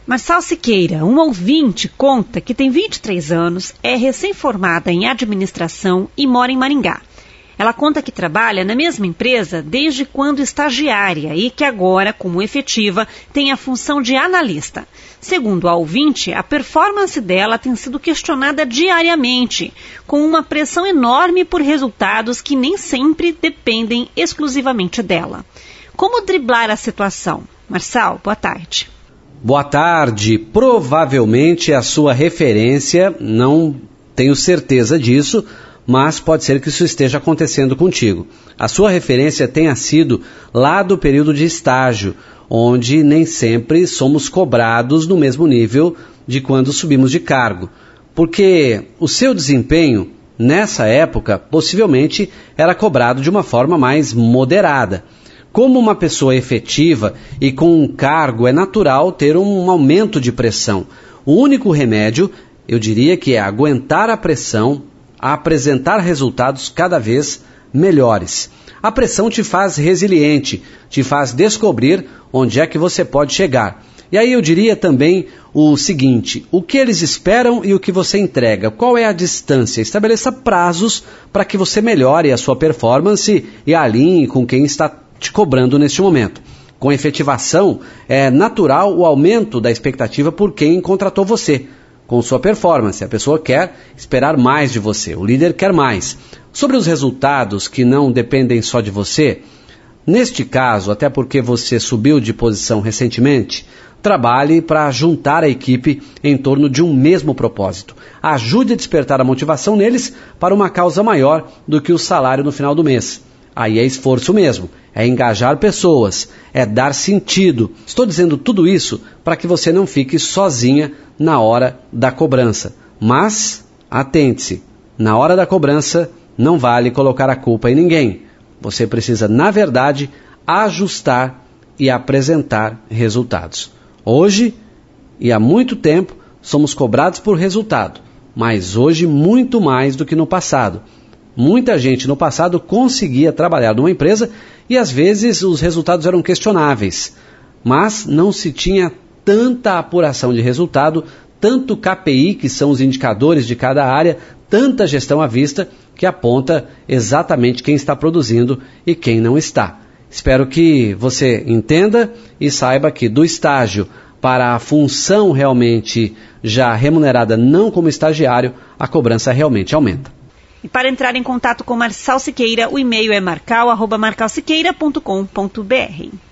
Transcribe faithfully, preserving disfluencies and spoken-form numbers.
Marçal Siqueira, um ouvinte, conta que tem vinte e três anos, é recém-formada em administração e mora em Maringá. Ela conta que trabalha na mesma empresa desde quando estagiária e que agora, como efetiva, tem a função de analista. Segundo a ouvinte, a performance dela tem sido questionada diariamente, com uma pressão enorme por resultados que nem sempre dependem exclusivamente dela. Como driblar a situação? Marçal, boa tarde. Boa tarde. Provavelmente a sua referência, não tenho certeza disso, mas pode ser que isso esteja acontecendo contigo. A sua referência tenha sido lá do período de estágio, onde nem sempre somos cobrados no mesmo nível de quando subimos de cargo, porque o seu desempenho, nessa época, possivelmente era cobrado de uma forma mais moderada. Como uma pessoa efetiva e com um cargo, é natural ter um aumento de pressão. O único remédio, eu diria que é aguentar a pressão, a apresentar resultados cada vez melhores. A pressão te faz resiliente, te faz descobrir onde é que você pode chegar. E aí eu diria também o seguinte: o que eles esperam e o que você entrega, qual é a distância? Estabeleça prazos para que você melhore a sua performance e alinhe com quem está te cobrando neste momento. Com efetivação, é natural o aumento da expectativa por quem contratou você. Com sua performance, a pessoa quer esperar mais de você, o líder quer mais. Sobre os resultados que não dependem só de você, neste caso, até porque você subiu de posição recentemente, trabalhe para juntar a equipe em torno de um mesmo propósito. Ajude a despertar a motivação neles para uma causa maior do que o salário no final do mês. Aí é esforço mesmo, é engajar pessoas, é dar sentido. Estou dizendo tudo isso para que você não fique sozinha na hora da cobrança. Mas, atente-se, na hora da cobrança não vale colocar a culpa em ninguém. Você precisa, na verdade, ajustar e apresentar resultados. Hoje, e há muito tempo, somos cobrados por resultado, mas hoje muito mais do que no passado. Muita gente no passado conseguia trabalhar numa empresa e às vezes os resultados eram questionáveis, mas não se tinha tanta apuração de resultado, tanto K P I, que são os indicadores de cada área, tanta gestão à vista, que aponta exatamente quem está produzindo e quem não está. Espero que você entenda e saiba que do estágio para a função realmente já remunerada, não como estagiário, a cobrança realmente aumenta. E para entrar em contato com Marçal Siqueira, o e-mail é marcal arroba marcal siqueira ponto com ponto br.